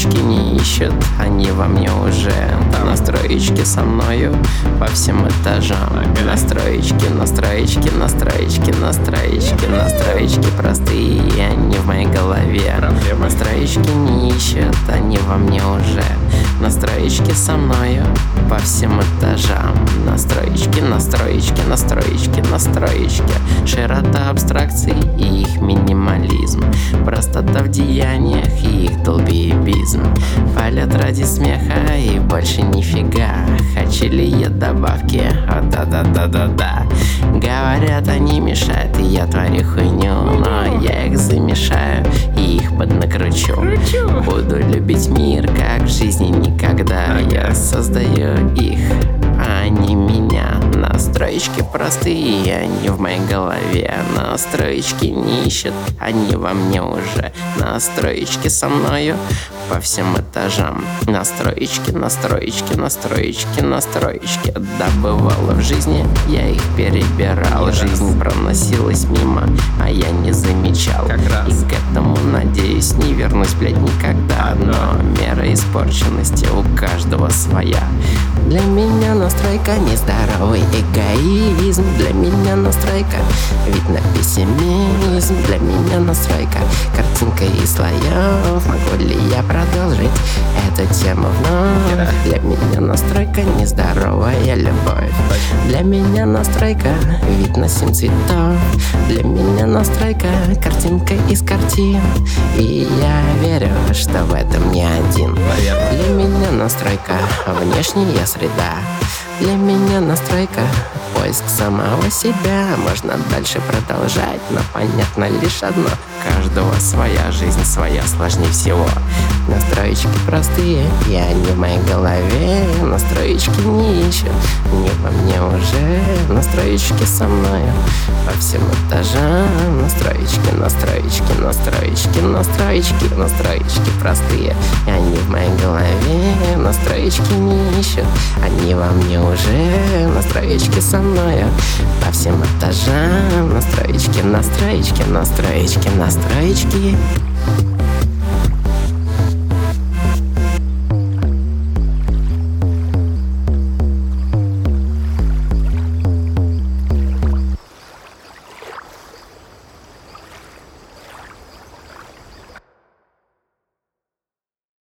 Настроечки не ищут, они во мне уже. Настроечки со мною по всем этажам. Настроечки, настроечки, настроечки, настроечки, настроечки простые, они в моей голове. Настроечки не ищут, они во мне уже. Настроечки со мною по всем этажам. Настроечки, настроечки, настроечки, настроечки. Широта абстракций и их минимализм. Простота в деяниях и их долбоебизм. Полет ради смеха и больше нифига. Хочу ли я добавки? О, да-да-да-да-да. Говорят, они мешают, и я творю хуйню, но я их замешаю и их поднакручу. Буду любить мир, как в жизни никогда. Я создаю их, а они меня. Настроечки простые, они в моей голове. Настроечки не ищут, они во мне уже. Настроечки со мною по всем этажам. Настроечки, настроечки, настроечки, настроечки. Да, бывало в жизни, я их перебирал. Жизнь проносилась мимо, а я не замечал. И к этому, надеюсь, не вернусь, блядь, никогда. Но мера испорченности у каждого своя. Для меня настройка нездоровый эгоизм. Для меня настройка вид на пессимизм. Для меня настройка картинка из слоев. Могу ли я продолжить эту тему вновь? Для меня настройка нездоровая любовь. Для меня настройка вид на 7 цветов. Для меня настройка картинка из картин. И я верю, что в этом не один. Для меня настройка внешняя среда. Для меня настройка поиск самого себя. Можно дальше продолжать, но понятно лишь одно: каждого своя жизнь, своя сложнее всего. Настроечки простые, и они в моей голове. Настроечки не ищут, не во мне уже. Настроечки со мною по всем этажам. Настроечки, настроечки, настроечки, настроечки, настроечки простые, и они в моей голове. Настроечки не ищут, они во мне уже. Настроечки со мною по всем этажам. Настроечки, настроечки, настроечки, настроечки.